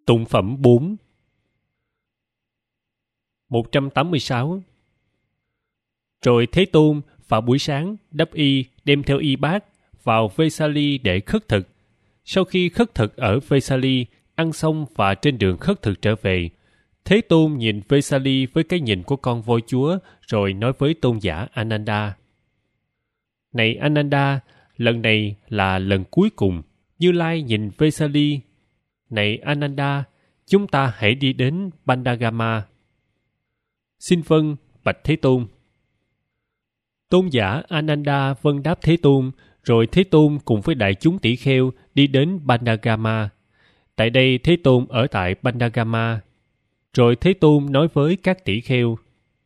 Tụng phẩm 4 186. Rồi Thế Tôn vào buổi sáng đắp y đem theo y bát vào Vesali để khất thực. Sau khi khất thực ở Vesali, ăn xong và trên đường khất thực trở về, Thế Tôn nhìn Vesali với cái nhìn của con voi chúa, rồi nói với tôn giả Ananda: Này Ananda, lần này là lần cuối cùng. Như Lai nhìn Vesali: Này Ananda, chúng ta hãy đi đến Bandagama. Xin vâng, bạch Thế Tôn. Tôn giả Ananda vâng đáp Thế Tôn, rồi Thế Tôn cùng với đại chúng tỷ kheo đi đến Bandagama. Tại đây Thế Tôn ở tại Bandagama. Rồi Thế Tôn nói với các tỷ kheo: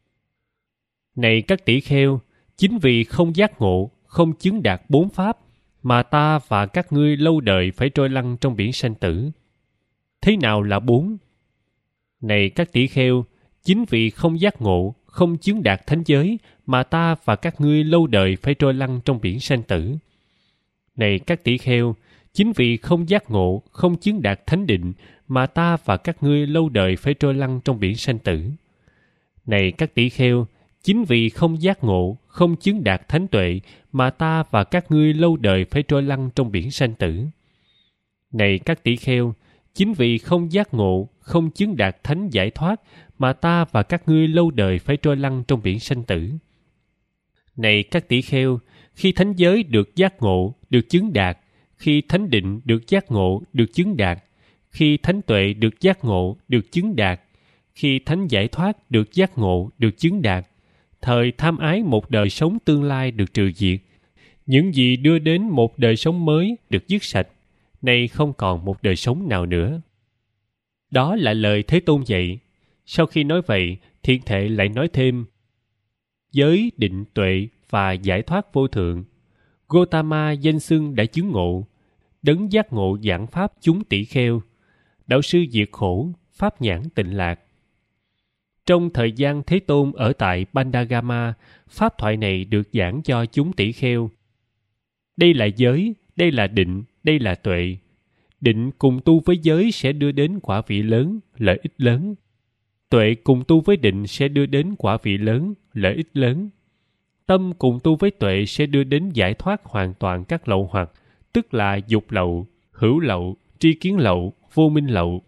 Này các tỷ kheo, chính vì không giác ngộ, không chứng đạt 4 pháp, mà ta và các ngươi lâu đời phải trôi lăn trong biển sanh tử. Thế nào là 4? Này các tỷ kheo, chính vì không giác ngộ, không chứng đạt thánh giới, mà ta và các ngươi lâu đời phải trôi lăn trong biển sanh tử. Này các tỷ kheo, chính vì không giác ngộ, không chứng đạt thánh định, mà ta và các ngươi lâu đời phải trôi lăn trong biển sanh tử. Này các tỷ kheo, chính vì không giác ngộ, không chứng đạt thánh tuệ, mà ta và các ngươi lâu đời phải trôi lăn trong biển sanh tử. Này các tỷ kheo, chính vì không giác ngộ, không chứng đạt thánh giải thoát, mà ta và các ngươi lâu đời phải trôi lăn trong biển sanh tử. Này các tỷ kheo, khi thánh giới được giác ngộ, được chứng đạt, khi thánh định được giác ngộ, được chứng đạt, khi thánh tuệ được giác ngộ, được chứng đạt, khi thánh giải thoát được giác ngộ, được chứng đạt, thời tham ái một đời sống tương lai được trừ diệt, những gì đưa đến một đời sống mới được dứt sạch, nay không còn một đời sống nào nữa. Đó là lời Thế Tôn dạy. Sau khi nói vậy, Thiện Thệ lại nói thêm: Giới, định, tuệ và giải thoát vô thượng, Gotama danh xưng đã chứng ngộ, đấng giác ngộ giảng pháp chúng tỷ kheo, đạo sư diệt khổ, pháp nhãn tịnh lạc. Trong thời gian Thế Tôn ở tại Bandagama, pháp thoại này được giảng cho chúng tỷ kheo. Đây là giới, đây là định, đây là tuệ. Định cùng tu với giới sẽ đưa đến quả vị lớn, lợi ích lớn. Tuệ cùng tu với định sẽ đưa đến quả vị lớn, lợi ích lớn. Tâm cùng tu với tuệ sẽ đưa đến giải thoát hoàn toàn các lậu hoặc, tức là dục lậu, hữu lậu, tri kiến lậu, vô minh lậu.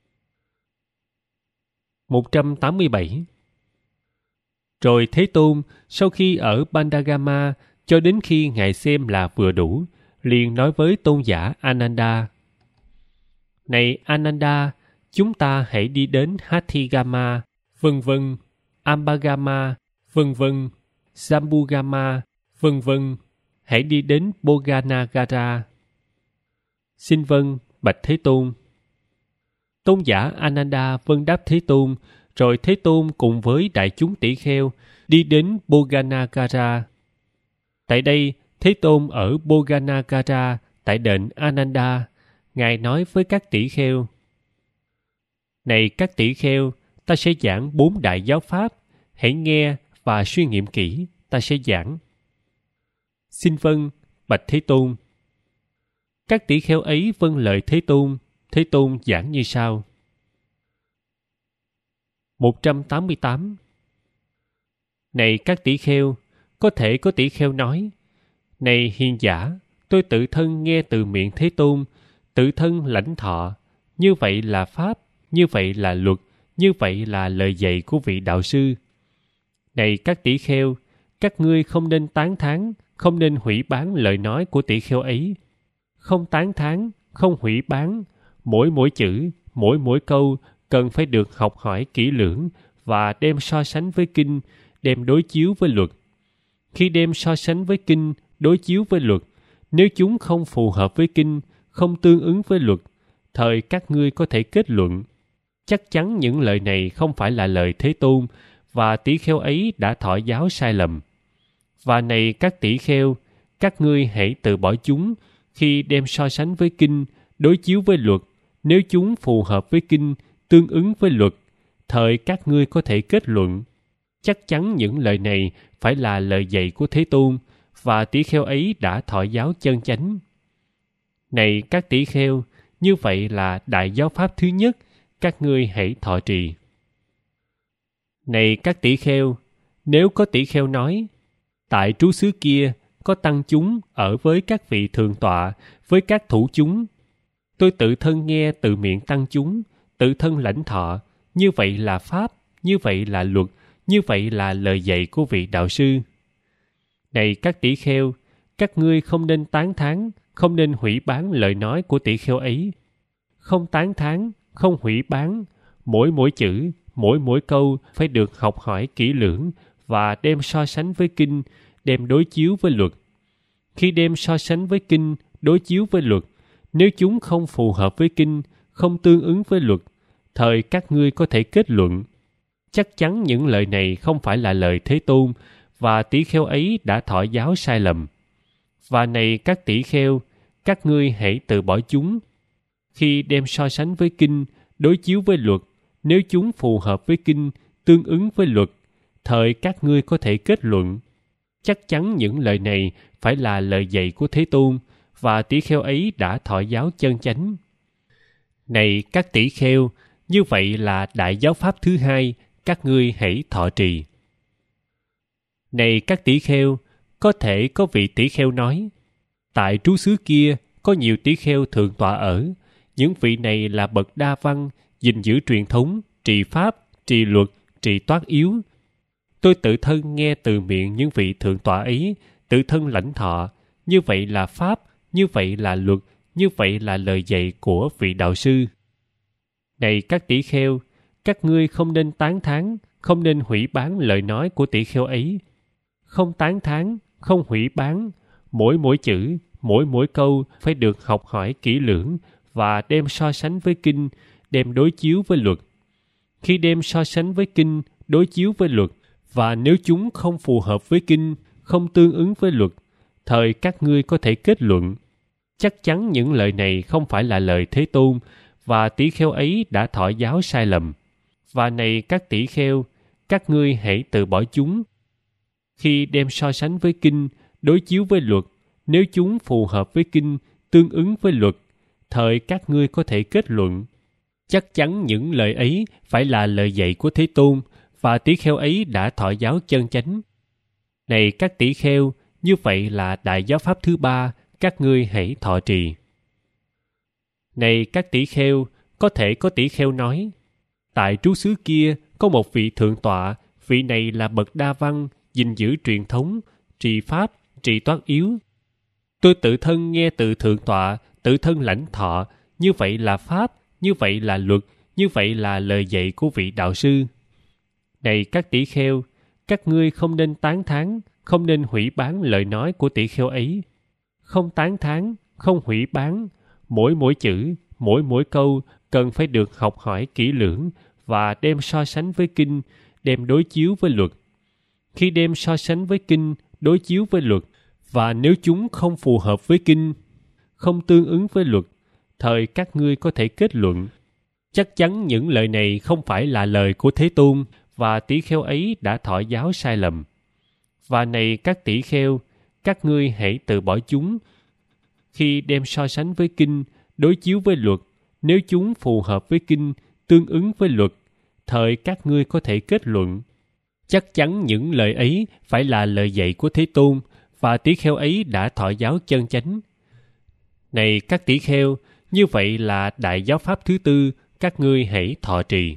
187. Rồi Thế Tôn, sau khi ở Bandagama, cho đến khi Ngài xem là vừa đủ, liền nói với tôn giả Ananda: Này Ananda, chúng ta hãy đi đến Hathigama, vân vân, Ambagama, vân vân, Sambugama, vân vân, hãy đi đến Boganagara. Xin vâng, bạch Thế Tôn. Tôn giả Ananda vâng đáp Thế Tôn, rồi Thế Tôn cùng với đại chúng tỷ kheo đi đến Boganagara. Tại đây, Thế Tôn ở Boganagara, tại đền Ananda, Ngài nói với các tỷ kheo: Này các tỷ kheo, ta sẽ giảng 4 đại giáo pháp, hãy nghe và suy nghiệm kỹ, ta sẽ giảng. Xin vâng, bạch Thế Tôn. Các tỷ kheo ấy vâng lời Thế Tôn. Thế Tôn giảng như sau. 188. Này các tỷ kheo, có thể có tỷ kheo nói: Này hiền giả, tôi tự thân nghe từ miệng Thế Tôn, tự thân lãnh thọ, như vậy là pháp, như vậy là luật, như vậy là lời dạy của vị đạo sư. Này các tỷ kheo, các ngươi không nên tán thán, không nên hủy bán lời nói của tỷ kheo ấy. Không tán thán, không hủy bán, mỗi chữ, mỗi câu cần phải được học hỏi kỹ lưỡng và đem so sánh với kinh, đem đối chiếu với luật. Khi đem so sánh với kinh, đối chiếu với luật, nếu chúng không phù hợp với kinh, không tương ứng với luật, thời các ngươi có thể kết luận: chắc chắn những lời này không phải là lời Thế Tôn, và tỷ kheo ấy đã thọ giáo sai lầm. Và này các tỷ kheo, các ngươi hãy từ bỏ chúng khi đem so sánh với kinh, đối chiếu với luật. Nếu chúng phù hợp với kinh, tương ứng với luật, thời các ngươi có thể kết luận: chắc chắn những lời này phải là lời dạy của Thế Tôn, và tỷ kheo ấy đã thọ giáo chân chánh. Này các tỷ kheo, như vậy là đại giáo pháp thứ nhất, các ngươi hãy thọ trì. Này các tỷ kheo, nếu có tỷ kheo nói, tại trú xứ kia có tăng chúng ở với các vị thượng tọa, với các thủ chúng. Tôi tự thân nghe từ miệng tăng chúng, tự thân lãnh thọ, như vậy là pháp, như vậy là luật, như vậy là lời dạy của vị đạo sư. Này các tỷ kheo, các ngươi không nên tán thán, không nên hủy bán lời nói của tỷ kheo ấy. Không tán thán, không hủy bán, mỗi chữ, mỗi câu phải được học hỏi kỹ lưỡng và đem so sánh với kinh, đem đối chiếu với luật. Khi đem so sánh với kinh, đối chiếu với luật, nếu chúng không phù hợp với kinh, không tương ứng với luật, thời các ngươi có thể kết luận. Chắc chắn những lời này không phải là lời Thế Tôn, và tỷ kheo ấy đã thọ giáo sai lầm. Và này các tỷ kheo, các ngươi hãy từ bỏ chúng. Khi đem so sánh với kinh, đối chiếu với luật, nếu chúng phù hợp với kinh, tương ứng với luật, thời các ngươi có thể kết luận. Chắc chắn những lời này phải là lời dạy của Thế Tôn, và tỷ kheo ấy đã thọ giáo chân chánh. Này các tỷ kheo, như vậy là đại giáo pháp thứ hai, các ngươi hãy thọ trì. Này các tỷ kheo, có thể có vị tỷ kheo nói, tại trú xứ kia có nhiều tỷ kheo thượng tọa ở, những vị này là bậc đa văn, gìn giữ truyền thống, trì pháp, trì luật, trì toát yếu. Tôi tự thân nghe từ miệng những vị thượng tọa ấy, tự thân lãnh thọ, như vậy là pháp, như vậy là luật, như vậy là lời dạy của vị đạo sư. Này các tỷ kheo, các ngươi không nên tán thán, không nên hủy bán lời nói của tỷ kheo ấy. Không tán thán, không hủy bán, mỗi chữ, mỗi câu phải được học hỏi kỹ lưỡng và đem so sánh với kinh, đem đối chiếu với luật. Khi đem so sánh với kinh, đối chiếu với luật, và nếu chúng không phù hợp với kinh, không tương ứng với luật, thời các ngươi có thể kết luận. Chắc chắn những lời này không phải là lời Thế Tôn, và tỷ kheo ấy đã thọ giáo sai lầm. Và này các tỷ kheo, các ngươi hãy từ bỏ chúng. Khi đem so sánh với kinh, đối chiếu với luật, nếu chúng phù hợp với kinh, tương ứng với luật, thời các ngươi có thể kết luận. Chắc chắn những lời ấy phải là lời dạy của Thế Tôn, và tỷ kheo ấy đã thọ giáo chân chánh. Này các tỷ kheo, như vậy là đại giáo pháp thứ ba, các ngươi hãy thọ trì. Này các tỷ kheo, có thể có tỷ kheo nói, tại trú xứ kia có một vị thượng tọa, vị này là bậc đa văn, gìn giữ truyền thống, trì pháp, trì toát yếu. Tôi tự thân nghe từ thượng tọa, tự thân lãnh thọ, như vậy là pháp, như vậy là luật, như vậy là lời dạy của vị đạo sư. Này các tỷ kheo, các ngươi không nên tán thán, không nên hủy bán lời nói của tỷ kheo ấy. Không tán thán, không hủy bán, mỗi chữ, mỗi câu cần phải được học hỏi kỹ lưỡng và đem so sánh với kinh, đem đối chiếu với luật. Khi đem so sánh với kinh, đối chiếu với luật, và nếu chúng không phù hợp với kinh, không tương ứng với luật, thời các ngươi có thể kết luận. Chắc chắn những lời này không phải là lời của Thế Tôn, và tỷ kheo ấy đã thọ giáo sai lầm. Và này các tỷ kheo, các ngươi hãy từ bỏ chúng. Khi đem so sánh với kinh, đối chiếu với luật, nếu chúng phù hợp với kinh, tương ứng với luật, thời các ngươi có thể kết luận. Chắc chắn những lời ấy phải là lời dạy của Thế Tôn, và tỷ kheo ấy đã thọ giáo chân chánh. Này các tỷ kheo, như vậy là đại giáo pháp thứ tư, các ngươi hãy thọ trì.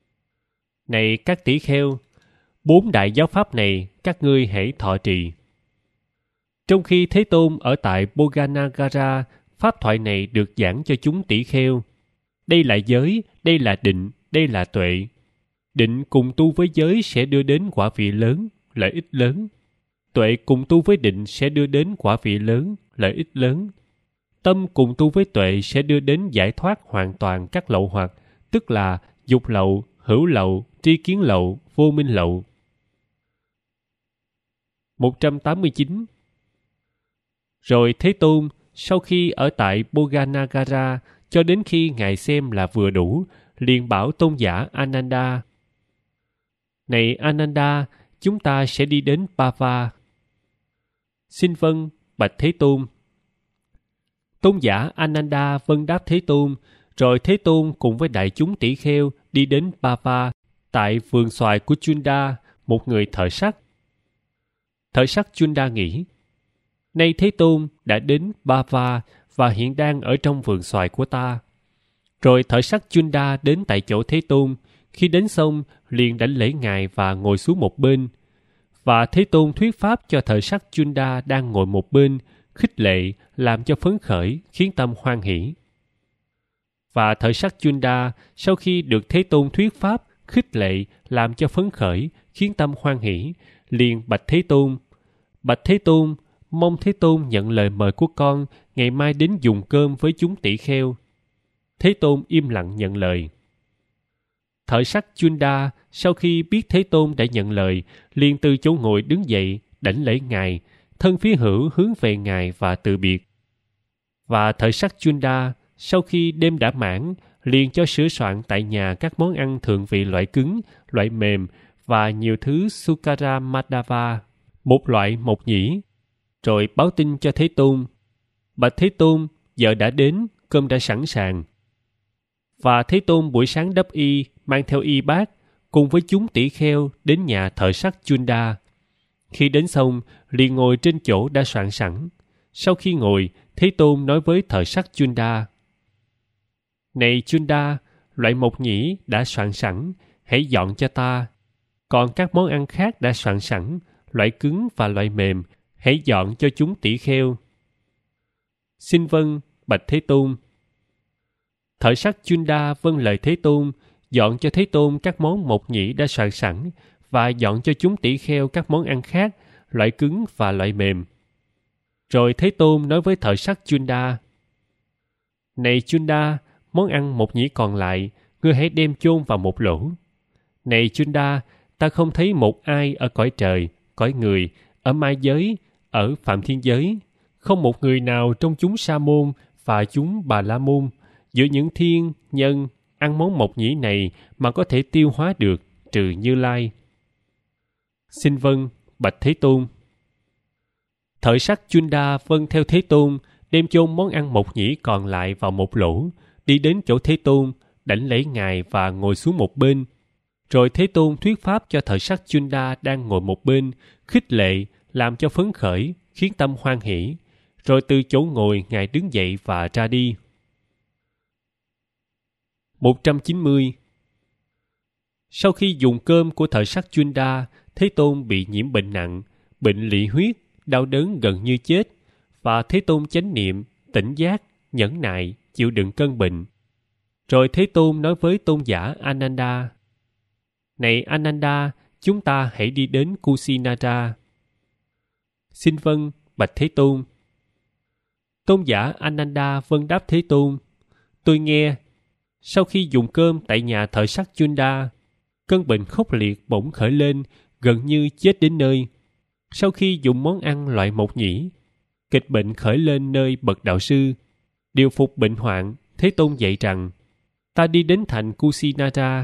Này các tỷ kheo, 4 đại giáo pháp này các ngươi hãy thọ trì. Trong khi Thế Tôn ở tại Boganagara, pháp thoại này được giảng cho chúng tỷ kheo. Đây là giới, đây là định, đây là tuệ. Định cùng tu với giới sẽ đưa đến quả vị lớn, lợi ích lớn. Tuệ cùng tu với định sẽ đưa đến quả vị lớn, lợi ích lớn. Tâm cùng tu với tuệ sẽ đưa đến giải thoát hoàn toàn các lậu hoặc, tức là dục lậu, hữu lậu, tri kiến lậu, vô minh lậu. 189. Rồi Thế Tôn, sau khi ở tại Boganagara, cho đến khi Ngài xem là vừa đủ, liền bảo tôn giả Ananda: Này Ananda, chúng ta sẽ đi đến Pava. Xin vâng, bạch Thế Tôn. Tôn giả Ananda vâng đáp Thế Tôn, Rồi Thế Tôn cùng với đại chúng tỷ kheo đi đến Bava, tại vườn xoài của Chunda, một người thợ sắt. Thợ sắt Chunda nghĩ, nay Thế Tôn đã đến Bava và hiện đang ở trong vườn xoài của ta. Rồi thợ sắt Chunda đến tại chỗ Thế Tôn. Khi đến xong, liền đảnh lễ Ngài và ngồi xuống một bên. Và Thế Tôn thuyết pháp cho thợ sắt Chunda đang ngồi một bên, khích lệ, làm cho phấn khởi, khiến tâm hoan hỷ. Và thợ sắt Chunda, sau khi được Thế Tôn thuyết pháp, khích lệ, làm cho phấn khởi, khiến tâm hoan hỷ, liền bạch Thế Tôn. Bạch Thế Tôn, mong Thế Tôn nhận lời mời của con, ngày mai đến dùng cơm với chúng tỷ kheo. Thế Tôn im lặng nhận lời. Thợ sắt Chunda, sau khi biết Thế Tôn đã nhận lời, liền từ chỗ ngồi đứng dậy, đảnh lễ Ngài, thân phía hữu hướng về Ngài và từ biệt. Và thợ sắt Chunda, sau khi đêm đã mãn, liền cho sửa soạn tại nhà các món ăn thượng vị loại cứng, loại mềm và nhiều thứ Sukara Madhava, một loại mộc nhĩ. Rồi báo tin cho Thế Tôn. Bạch Thế Tôn, giờ đã đến, cơm đã sẵn sàng. Và Thế Tôn buổi sáng đắp y, mang theo y bát, cùng với chúng tỷ kheo đến nhà thợ sắt Chunda. Khi đến xong, liền ngồi trên chỗ đã soạn sẵn. Sau khi ngồi, Thế Tôn nói với thợ sắt Chunda, này Chunda, loại mộc nhĩ đã soạn sẵn, hãy dọn cho ta. Còn các món ăn khác đã soạn sẵn, loại cứng và loại mềm, hãy dọn cho chúng tỷ kheo. Xin vâng, bạch Thế Tôn. Thợ sắt Chunda vâng lời Thế Tôn, dọn cho Thế Tôn các món mộc nhĩ đã soạn sẵn và dọn cho chúng tỷ kheo các món ăn khác, loại cứng và loại mềm. Rồi Thế Tôn nói với thợ sắt Chunda, này Chunda, món ăn mộc nhĩ còn lại, ngươi hãy đem chôn vào một lỗ. Này Chunda, ta không thấy một ai ở cõi trời, cõi người, ở ma giới, ở phạm thiên giới, không một người nào trong chúng Sa môn và chúng Bà La môn, giữa những thiên, nhân, ăn món mộc nhĩ này mà có thể tiêu hóa được, trừ Như Lai. Xin vâng, bạch Thế Tôn. Thợ sắt Chunda vâng theo Thế Tôn, đem chôn món ăn mộc nhĩ còn lại vào một lỗ, đi đến chỗ Thế Tôn, đảnh lễ Ngài và ngồi xuống một bên. Rồi Thế Tôn thuyết pháp cho thợ sắt Chunda đang ngồi một bên, khích lệ, làm cho phấn khởi, khiến tâm hoan hỷ. Rồi từ chỗ ngồi Ngài đứng dậy và ra đi. 190. Sau khi dùng cơm của thợ sắt Chunda, Thế Tôn bị nhiễm bệnh nặng, bệnh lỵ huyết, đau đớn gần như chết, và Thế Tôn chánh niệm, tỉnh giác, nhẫn nại, chịu đựng cơn bệnh. Rồi Thế Tôn nói với tôn giả Ananda, này Ananda, chúng ta hãy đi đến Kusinara. Xin vâng, bạch Thế Tôn. Tôn giả Ananda vâng đáp Thế Tôn, tôi nghe, sau khi dùng cơm tại nhà thợ sắt Chunda, cơn bệnh khốc liệt bỗng khởi lên, gần như chết đến nơi. Sau khi dùng món ăn loại mộc nhĩ, kịch bệnh khởi lên nơi bậc đạo sư. Điều phục bệnh hoạn, Thế Tôn dạy rằng, ta đi đến thành Kusinara.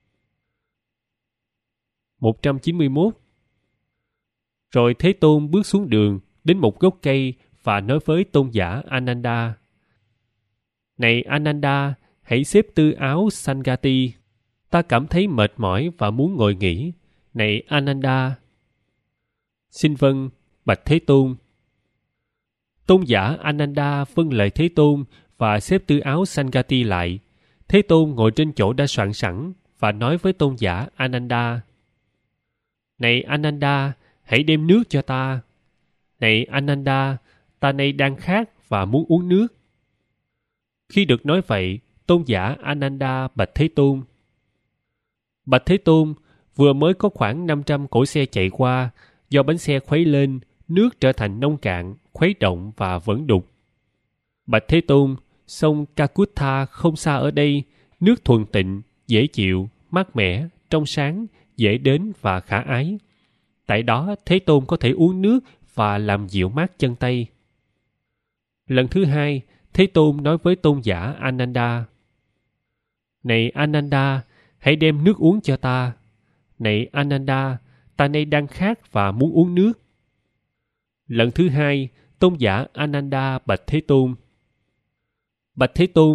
191. Rồi Thế Tôn bước xuống đường, đến một gốc cây và nói với tôn giả Ananda, này Ananda, hãy xếp tư áo Sangati. Ta cảm thấy mệt mỏi và muốn ngồi nghỉ. Này Ananda. Xin vâng, bạch Thế Tôn. Tôn giả Ananda vâng lời Thế Tôn và xếp tư áo Sangati lại. Thế Tôn ngồi trên chỗ đã soạn sẵn và nói với tôn giả Ananda, này Ananda, hãy đem nước cho ta. Này Ananda, ta nay đang khát và muốn uống nước. Khi được nói vậy, tôn giả Ananda bạch Thế Tôn. Bạch Thế Tôn, vừa mới có khoảng 500 cỗ xe chạy qua, do bánh xe khuấy lên, nước trở thành nông cạn, khuấy động và vẫn đục. Bạch Thế Tôn, sông Kakutha không xa ở đây, nước thuần tịnh, dễ chịu, mát mẻ, trong sáng, dễ đến và khả ái. Tại đó Thế Tôn có thể uống nước và làm dịu mát chân tay. Lần thứ hai, Thế Tôn nói với tôn giả Ananda, này Ananda, hãy đem nước uống cho ta. Này Ananda, ta nay đang khát và muốn uống nước. Lần thứ hai, tôn giả Ananda bạch Thế Tôn. Bạch Thế Tôn,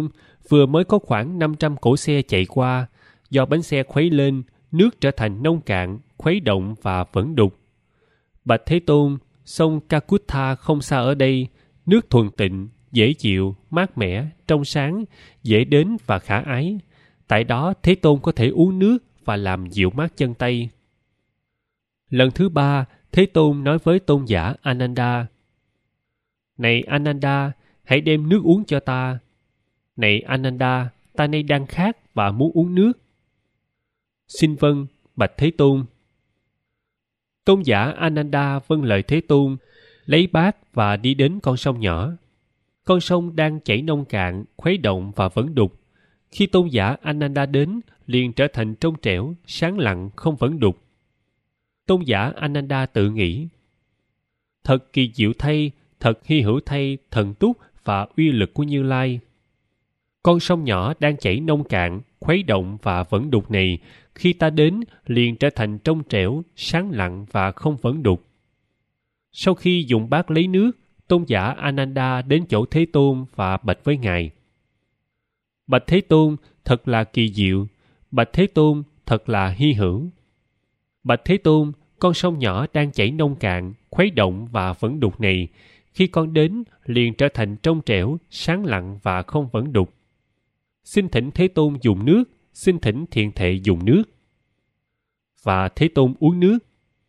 Vừa mới có khoảng 500 cỗ xe chạy qua, do bánh xe khuấy lên, nước trở thành nông cạn, khuấy động và vẫn đục. Bạch Thế Tôn, sông Calcutta không xa ở đây, nước thuần tịnh, dễ chịu, mát mẻ, trong sáng, dễ đến và khả ái. Tại đó Thế Tôn có thể uống nước và làm dịu mát chân tay. Lần thứ 3, Thế Tôn nói với tôn giả Ananda: Này Ananda, hãy đem nước uống cho ta. Này Ananda, ta nay đang khát và muốn uống nước. Xin vâng, bạch Thế Tôn. Tôn giả Ananda vâng lời Thế Tôn, lấy bát và đi đến con sông nhỏ. Con sông đang chảy nông cạn, khuấy động và vẫn đục. Khi tôn giả Ananda đến, liền trở thành trong trẻo, sáng lặng, không vẫn đục. Tôn giả Ananda tự nghĩ: Thật kỳ diệu thay, thật hy hữu thay thần túc và uy lực của Như Lai. Con sông nhỏ đang chảy nông cạn, khuấy động và vẫn đục này, khi ta đến liền trở thành trong trẻo, sáng lặng và không vẫn đục. Sau khi dùng bát lấy nước, tôn giả Ananda đến chỗ Thế Tôn và bạch với Ngài: Bạch Thế Tôn, thật là kỳ diệu. Bạch Thế Tôn, thật là hy hữu. Bạch Thế Tôn, con sông nhỏ đang chảy nông cạn, khuấy động và vẫn đục này, khi con đến liền trở thành trong trẻo, sáng lặng và không vẫn đục. Xin thỉnh Thế Tôn dùng nước, xin thỉnh thiện thệ dùng nước. Và Thế Tôn uống nước.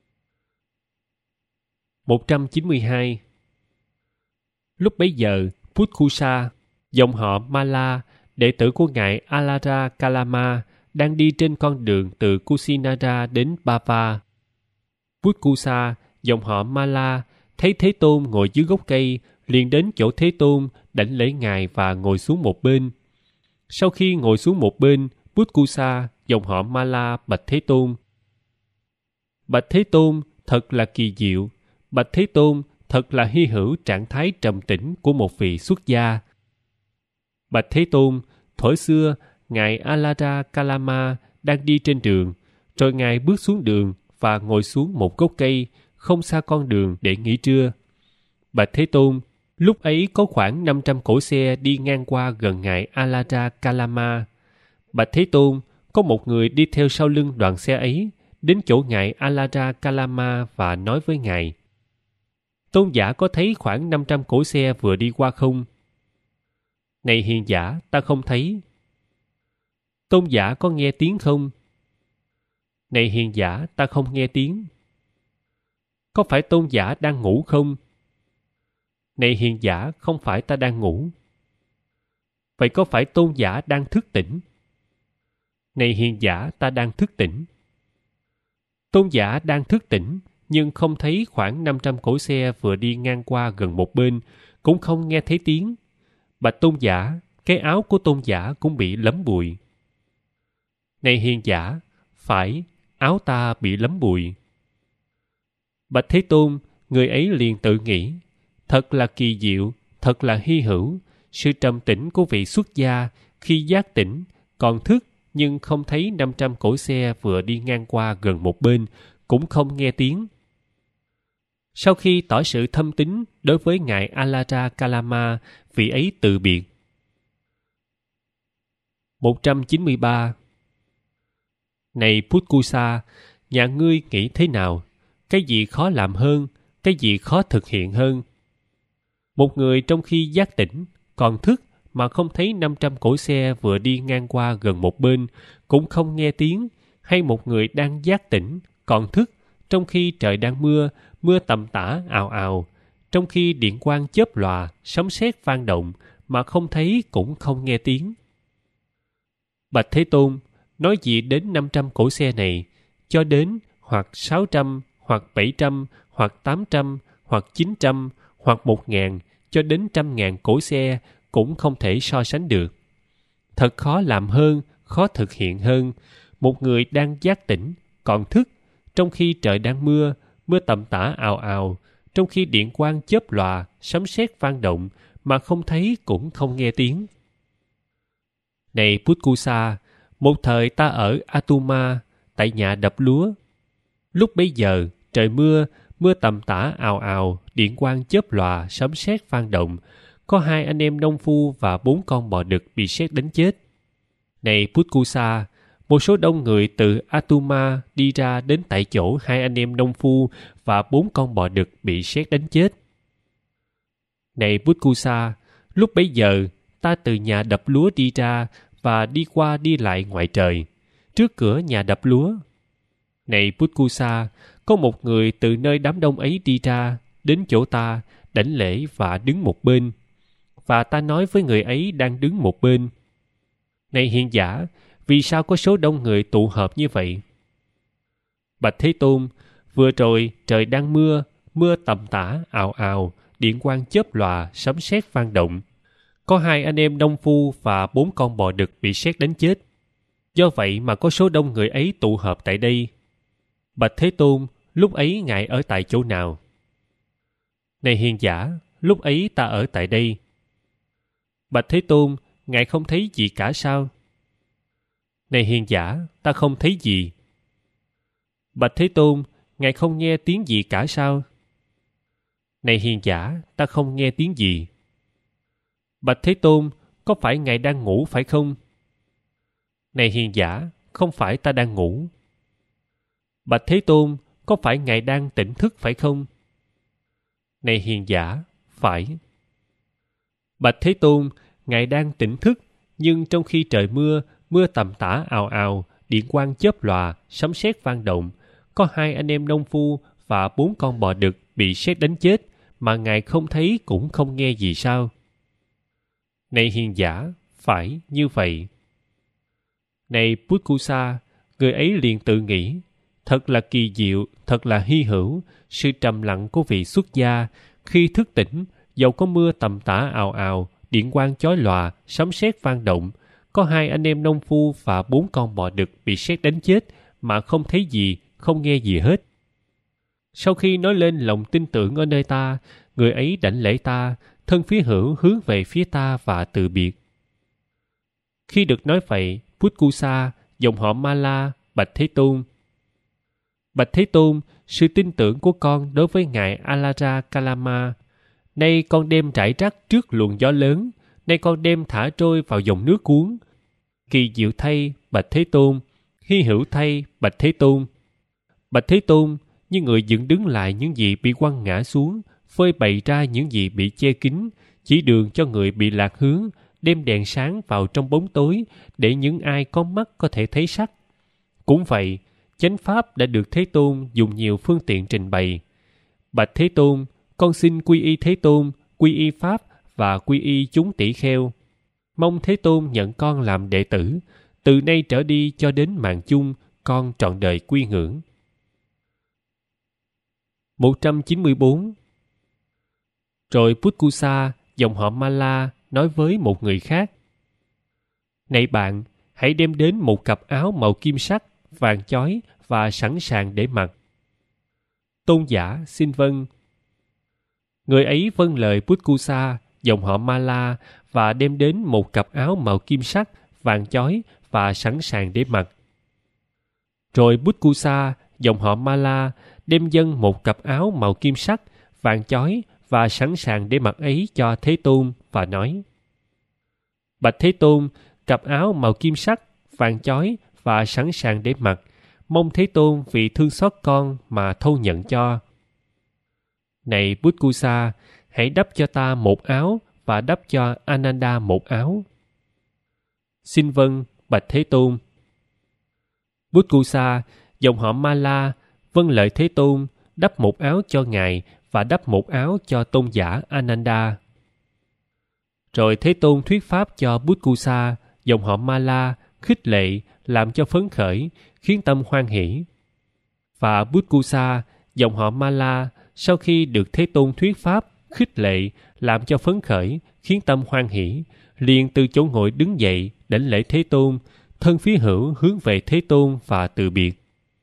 192. Lúc bấy giờ, Puthkusa, dòng họ Mala, đệ tử của ngài Alara Kalama, đang đi trên con đường từ Kusinara đến Bava. Puthkusa, dòng họ Mala, thấy Thế Tôn ngồi dưới gốc cây, liền đến chỗ Thế Tôn, đảnh lễ ngài và ngồi xuống một bên. Sau khi ngồi xuống một bên, Puthkusa, dòng họ Mala, bạch Thế Tôn: Bạch Thế Tôn, thật là kỳ diệu. Bạch Thế Tôn, thật là hy hữu trạng thái trầm tĩnh của một vị xuất gia. Bạch Thế Tôn, thuở xưa, ngài Alara Kalama đang đi trên đường, rồi ngài bước xuống đường và ngồi xuống một gốc cây không xa con đường để nghỉ trưa. Bạch Thế Tôn, lúc ấy có khoảng 500 cỗ xe đi ngang qua gần ngài Alara Kalama. Bạch Thế Tôn, có một người đi theo sau lưng đoàn xe ấy, đến chỗ ngài Alara Kalama và nói với ngài: Tôn giả có thấy khoảng 500 cỗ xe vừa đi qua không? Này hiền giả, ta không thấy. Tôn giả có nghe tiếng không? Này hiền giả, ta không nghe tiếng. Có phải tôn giả đang ngủ không? Này hiền giả, không phải ta đang ngủ. Vậy có phải tôn giả đang thức tỉnh? Này hiền giả, ta đang thức tỉnh. Tôn giả đang thức tỉnh, nhưng không thấy khoảng 500 cỗ xe vừa đi ngang qua gần một bên, cũng không nghe thấy tiếng. Bạch tôn giả, cái áo của tôn giả cũng bị lấm bụi. Này hiền giả, phải, áo ta bị lấm bụi. Bạch Thế Tôn, người ấy liền tự nghĩ: Thật là kỳ diệu, thật là hy hữu, sự trầm tĩnh của vị xuất gia khi giác tỉnh, còn thức nhưng không thấy 500 cỗ xe vừa đi ngang qua gần một bên, cũng không nghe tiếng. Sau khi tỏ sự thâm tín đối với ngài Alara Kalama, vị ấy từ biệt. 193. Này Puthkusa, nhà ngươi nghĩ thế nào? Cái gì khó làm hơn? Cái gì khó thực hiện hơn? Một người trong khi giác tỉnh, còn thức mà không thấy 500 cỗ xe vừa đi ngang qua gần một bên, cũng không nghe tiếng, hay một người đang giác tỉnh, còn thức, trong khi trời đang mưa, mưa tầm tã ào ào, trong khi điện quang chớp lòa, sấm sét vang động, mà không thấy cũng không nghe tiếng. Bạch Thế Tôn, nói gì đến 500 cỗ xe này, cho đến hoặc 600, hoặc 700, hoặc 800, hoặc 900, hoặc 1.000, cho đến 100.000 cỗ xe cũng không thể so sánh được. Thật khó làm hơn, khó thực hiện hơn. Một người đang giác tỉnh, còn thức, trong khi trời đang mưa, mưa tầm tã ào ào, trong khi điện quang chớp lòa, sấm sét vang động, mà không thấy cũng không nghe tiếng. Này Puthkusa, một thời ta ở Atuma, tại nhà đập lúa. Lúc bấy giờ, trời mưa, mưa tầm tã ào ào, điện quang chớp lòa, sấm sét vang động, có 2 anh em nông phu và 4 con bò đực bị sét đánh chết. Này Putkusa, một số đông người từ Atuma đi ra đến tại chỗ 2 anh em nông phu và 4 con bò đực bị sét đánh chết. Này Putkusa, lúc bấy giờ ta từ nhà đập lúa đi ra và đi qua đi lại ngoài trời, trước cửa nhà đập lúa. Này Putkusa, có một người từ nơi đám đông ấy đi ra, đến chỗ ta, đảnh lễ và đứng một bên. Và ta nói với người ấy đang đứng một bên: Này hiền giả, vì sao có số đông người tụ họp như vậy? Bạch Thế Tôn, vừa rồi trời đang mưa, mưa tầm tã, ào ào, điện quang chớp lòa, sấm sét vang động. Có 2 anh em nông phu và 4 con bò đực bị sét đánh chết. Do vậy mà có số đông người ấy tụ họp tại đây. Bạch Thế Tôn, lúc ấy Ngài ở tại chỗ nào? Này hiền giả, lúc ấy ta ở tại đây. Bạch Thế Tôn, Ngài không thấy gì cả sao? Này hiền giả, ta không thấy gì. Bạch Thế Tôn, Ngài không nghe tiếng gì cả sao? Này hiền giả, ta không nghe tiếng gì. Bạch Thế Tôn, có phải Ngài đang ngủ phải không? Này hiền giả, không phải ta đang ngủ. Bạch Thế Tôn, có phải Ngài đang tỉnh thức phải không? Này hiền giả, phải. Bạch Thế Tôn, Ngài đang tỉnh thức, nhưng trong khi trời mưa, mưa tầm tã ào ào, điện quang chớp lòa, sấm sét vang động, có 2 anh em nông phu và 4 con bò đực bị sét đánh chết, mà Ngài không thấy cũng không nghe gì sao? Này hiền giả, phải như vậy. Này Putkusa, người ấy liền tự nghĩ: Thật là kỳ diệu, thật là hy hữu, sự trầm lặng của vị xuất gia. Khi thức tỉnh, dầu có mưa tầm tã ào ào, điện quang chói lòa, sấm sét vang động, có 2 anh em nông phu và 4 con bò đực bị sét đánh chết, mà không thấy gì, không nghe gì hết. Sau khi nói lên lòng tin tưởng ở nơi ta, người ấy đảnh lễ ta, thân phía hữu hướng về phía ta và từ biệt. Khi được nói vậy, Putkusa, dòng họ Mala, bạch Thế Tôn: Bạch Thế Tôn, sự tin tưởng của con đối với Ngài Alara Kalama, nay con đem rải rác trước luồng gió lớn, nay con đem thả trôi vào dòng nước cuốn. Kỳ diệu thay, bạch Thế Tôn, hy hữu thay, bạch Thế Tôn. Bạch Thế Tôn, như người dựng đứng lại những gì bị quăng ngã xuống, phơi bày ra những gì bị che kín, chỉ đường cho người bị lạc hướng, đem đèn sáng vào trong bóng tối, để những ai có mắt có thể thấy sắc. Cũng vậy, chánh pháp đã được Thế Tôn dùng nhiều phương tiện trình bày. Bạch Thế Tôn, con xin quy y Thế Tôn, quy y Pháp và quy y chúng tỷ kheo. Mong Thế Tôn nhận con làm đệ tử, từ nay trở đi cho đến mạng chung, con trọn đời quy ngưỡng. 194. Rồi Putkusa, dòng họ Mala, nói với một người khác: Này bạn, hãy đem đến một cặp áo màu kim sắc, vàng chói và sẵn sàng để mặc. Tôn giả xin vâng. Người ấy vâng lời Putkusa, dòng họ Mala, và đem đến một cặp áo màu kim sắc, vàng chói và sẵn sàng để mặc. Rồi Putkusa, dòng họ Mala, đem dâng một cặp áo màu kim sắc, vàng chói và sẵn sàng để mặc ấy cho Thế Tôn và nói: Bạch Thế Tôn, cặp áo màu kim sắc, vàng chói và sẵn sàng để mặc, mong Thế Tôn vì thương xót con mà thâu nhận cho. Này Putkusa, hãy đắp cho ta một áo và đắp cho Ananda một áo. Xin vâng, bạch Thế Tôn. Putkusa, dòng họ Mala, vâng lời Thế Tôn, đắp một áo cho Ngài và đắp một áo cho tôn giả Ananda. Rồi Thế Tôn thuyết pháp cho Putkusa, dòng họ Mala, khích lệ, làm cho phấn khởi, khiến tâm hoan hỷ. Và Putkusa, dòng họ Mala, sau khi được Thế Tôn thuyết pháp, khích lệ, làm cho phấn khởi, khiến tâm hoan hỷ, liền từ chỗ ngồi đứng dậy, đảnh lễ Thế Tôn, thân phía hữu hướng về Thế Tôn và từ biệt.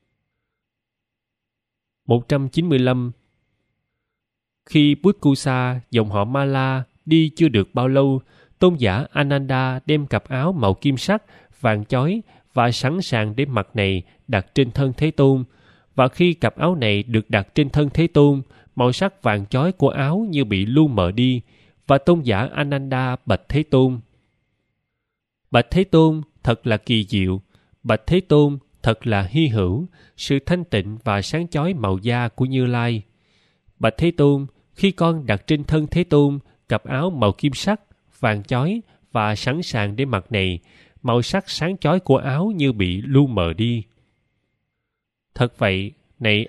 195. Khi Putkusa, dòng họ Mala, đi chưa được bao lâu, tôn giả Ananda đem cặp áo màu kim sắc, vàng chói và sẵn sàng để mặc này đặt trên thân Thế Tôn. Và khi cặp áo này được đặt trên thân Thế Tôn, màu sắc vàng chói của áo như bị lu mờ đi, Và tôn giả Ananda bạch Thế Tôn: Bạch Thế Tôn, thật là kỳ diệu. Bạch Thế Tôn, thật là hy hữu, sự thanh tịnh và sáng chói màu da của Như Lai. Bạch Thế Tôn, khi con đặt trên thân Thế Tôn cặp áo màu kim sắc, vàng chói và sẵn sàng để mặc này, màu sắc sáng chói của áo như bị lu mờ đi. Thật vậy, này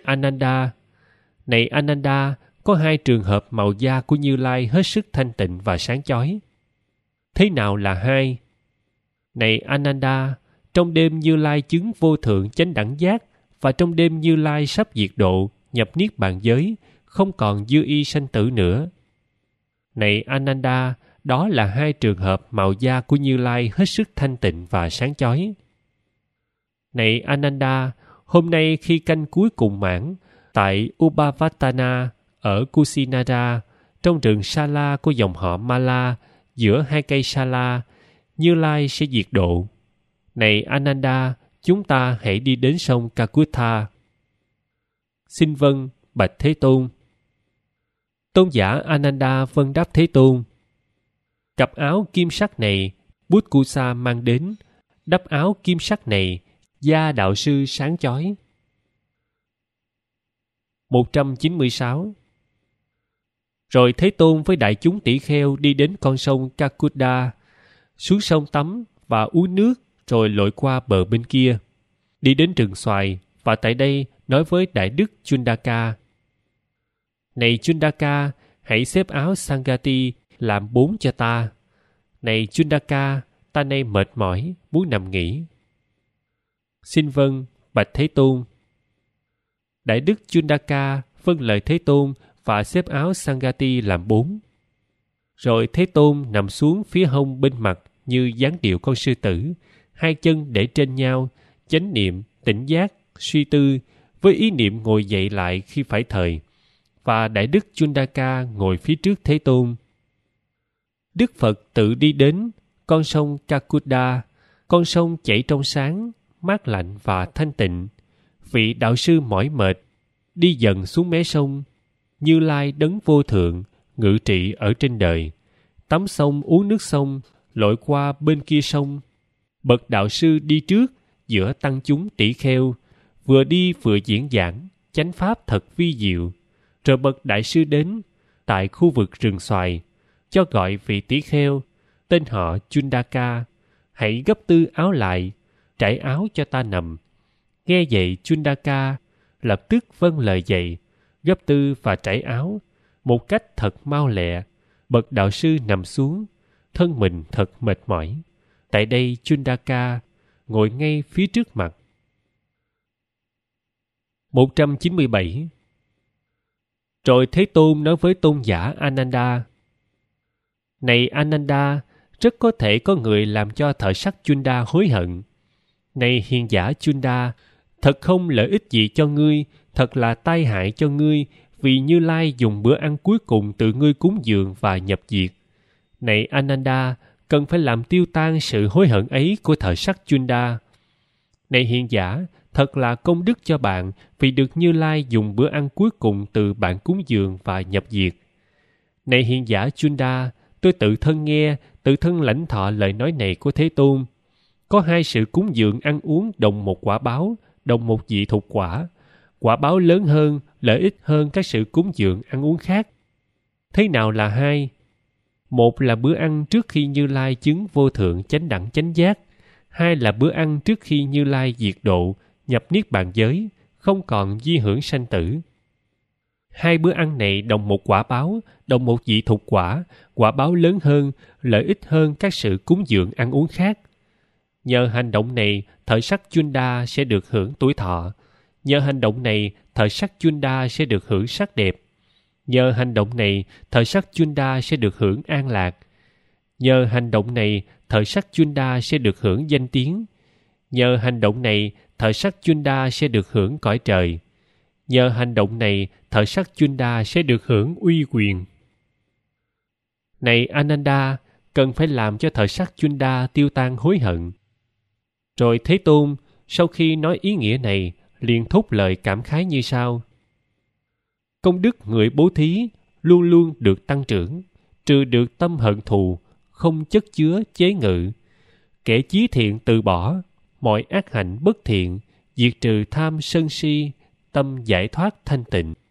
Ananda, có hai trường hợp màu da của Như Lai hết sức thanh tịnh và sáng chói. Thế nào là hai? Này Ananda, trong đêm Như Lai chứng vô thượng chánh đẳng giác và trong đêm Như Lai sắp diệt độ, nhập niết bàn giới, không còn dư y sanh tử nữa. Này Ananda, đó là hai trường hợp màu da của Như Lai hết sức thanh tịnh và sáng chói. Này Ananda, hôm nay khi canh cuối cùng mãn, tại Upavatana ở Kusinara, trong rừng Sala của dòng họ Mala, giữa hai cây Sala, Như Lai sẽ diệt độ. Này Ananda, chúng ta hãy đi đến sông Kakutha. Xin vâng, bạch Thế Tôn. Tôn giả Ananda vâng đáp Thế Tôn: Cặp áo kim sắc này, Bút Kusa mang đến, đắp áo kim sắc này, da đạo sư sáng chói. 196. Rồi Thế Tôn với đại chúng tỷ kheo đi đến con sông Kakuda, xuống sông tắm và uống nước, rồi lội qua bờ bên kia, đi đến rừng xoài, và tại đây nói với Đại Đức Chundaka: Này Chundaka, hãy xếp áo Sangati làm 4 cho ta. Này Chundaka, ta nay mệt mỏi, muốn nằm nghỉ. Xin vâng, bạch Thế Tôn. Đại Đức Chundaka vâng lời Thế Tôn và xếp áo Sangati làm 4. Rồi Thế Tôn nằm xuống phía hông bên mặt như dáng điệu con sư tử, hai chân để trên nhau, chánh niệm, tỉnh giác, suy tư, với ý niệm ngồi dậy lại khi phải thời. Và Đại Đức Chundaka ngồi phía trước Thế Tôn. Đức Phật tự đi đến con sông Kakuda, con sông chảy trong sáng, mát lạnh và thanh tịnh. Vị đạo sư mỏi mệt, đi dần xuống mé sông. Như Lai đấng vô thượng, ngự trị ở trên đời. Tắm sông uống nước sông, lội qua bên kia sông. Bậc đạo sư đi trước, giữa tăng chúng tỷ kheo, vừa đi vừa diễn giảng, chánh pháp thật vi diệu. Rồi bậc đại sư đến, tại khu vực rừng xoài, cho gọi vị tỷ kheo, tên họ Chundaka, hãy gấp tư áo lại, trải áo cho ta nằm. Nghe vậy Chundaka lập tức vâng lời dạy, gấp tư và trải áo, một cách thật mau lẹ. Bậc đạo sư nằm xuống, thân mình thật mệt mỏi. Tại đây Chundaka ngồi ngay phía trước mặt. 197. Rồi Thế Tôn nói với tôn giả Ananda: Này Ananda, rất có thể có người làm cho thợ sắt Chunda hối hận. Này hiền giả Chunda, thật không lợi ích gì cho ngươi, thật là tai hại cho ngươi, vì Như Lai dùng bữa ăn cuối cùng tự ngươi cúng dường và nhập diệt. Này Ananda, cần phải làm tiêu tan sự hối hận ấy của thợ sắt Chunda. Này hiền giả, thật là công đức cho bạn vì được Như Lai dùng bữa ăn cuối cùng từ bạn cúng dường và nhập diệt. Này hiền giả Chunda, tôi tự thân nghe, tự thân lãnh thọ lời nói này của Thế Tôn. Có hai sự cúng dường ăn uống đồng một quả báo, đồng một vị thục quả. Quả báo lớn hơn, lợi ích hơn các sự cúng dường ăn uống khác. Thế nào là hai? Một là bữa ăn trước khi Như Lai chứng vô thượng chánh đẳng chánh giác. Hai là bữa ăn trước khi Như Lai diệt độ, nhập niết bàn giới, không còn di hưởng sanh tử. Hai bữa ăn này đồng một quả báo, đồng một vị thục quả, quả báo lớn hơn, lợi ích hơn các sự cúng dường ăn uống khác. Nhờ hành động này, thợ sắt Chunda sẽ được hưởng tuổi thọ. Nhờ hành động này, thợ sắt Chunda sẽ được hưởng sắc đẹp. Nhờ hành động này, thợ sắt Chunda sẽ được hưởng an lạc. Nhờ hành động này, thợ sắt Chunda sẽ được hưởng danh tiếng. Nhờ hành động này, thợ sắt Chunda sẽ được hưởng cõi trời. Nhờ hành động này, thợ sắt Chunda sẽ được hưởng uy quyền. Này Ananda, cần phải làm cho thợ sắt Chunda tiêu tan hối hận. Rồi Thế Tôn, sau khi nói ý nghĩa này, liền thốt lời cảm khái như sau: Công đức người bố thí luôn luôn được tăng trưởng. trừ được tâm hận thù, không chất chứa chế ngự. Kẻ chí thiện từ bỏ mọi ác hạnh bất thiện, diệt trừ tham sân si, tâm giải thoát thanh tịnh.